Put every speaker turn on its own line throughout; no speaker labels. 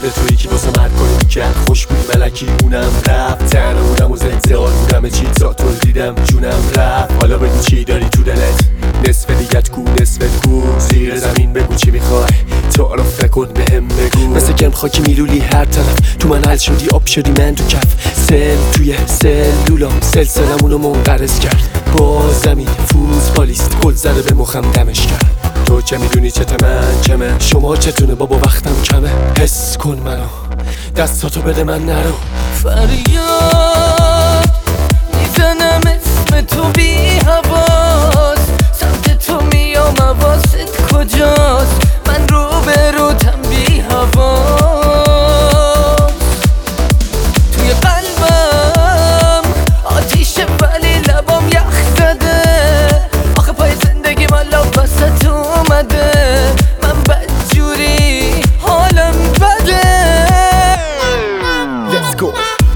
به تویی که واسه مرد کاری میکرد خوشبوی ملکی اونم رفت تنها بودم و زنده حال بودم چیزاتو دیدم جونم رفت حالا بگو چی داری تو دلت نصف دیگت کو نصفت کو زیر زمین بگو چی میخوای تعارف نکن بهم بگو مثل گرم خاکی میلولی هر طرف تو من حل شدی آب شدی من تو کف سل توی سلولام سلسلمونو منقرض کرد با زمین فوز پالیست گل زده به مخم دمش کرد تو چه میدونی چت من کمه شما چتونه بابا وقتم کمه حس کن منو دستاتو بده من نرو
فریاد میزنم اسم تو بی حواس سمت تو میام حواست کجاست من رو به روتم بی حواس توی قلبم آتیشه ولی لبام یخ زده آخه پای زندگی مالا وسط اومده من بدجوری حالم بده
Let's go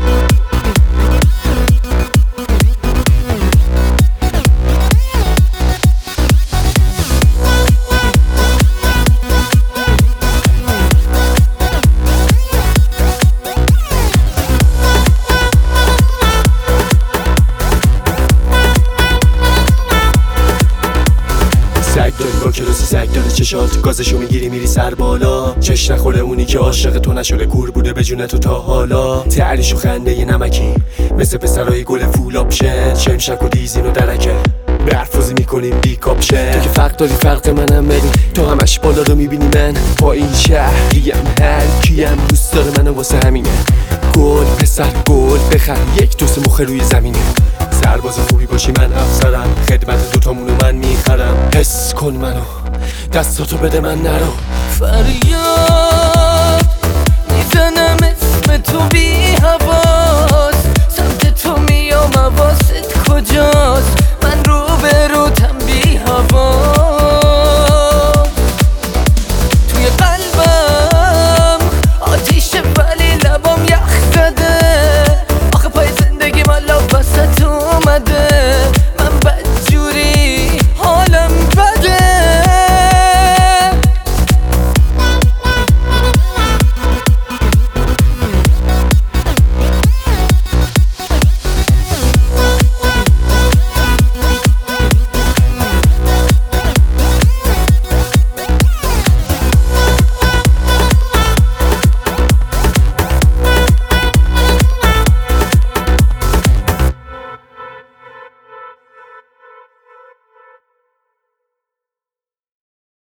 سگ داری با کلاسی سگ داره چشات گازشو میگیری میری سر بالا چش نخوره اونی که عاشق تو نشده کور بوده به جون تو تا حالا تعریش و خنده ی نمکی مثل پسرای گل فول آپشن شمشک و دیزین و درکه برفوزی میکنیم بی کاپشن تو که فرق داری فرق منم ببین تو همش بالا رو میبینی من با این شهریم هر کیم دوست داره منو واسه همینه گل پسر گل بخر یک دوست مخ روی زمینه سرباز خوبی باشی من افسرم خدمت دوتامونو من میخرم حس کن منو دستاتو بده من نرو
فریاد میزنم اسم تو بی حواس سمت تو میام حواست کجاست من رو به روتم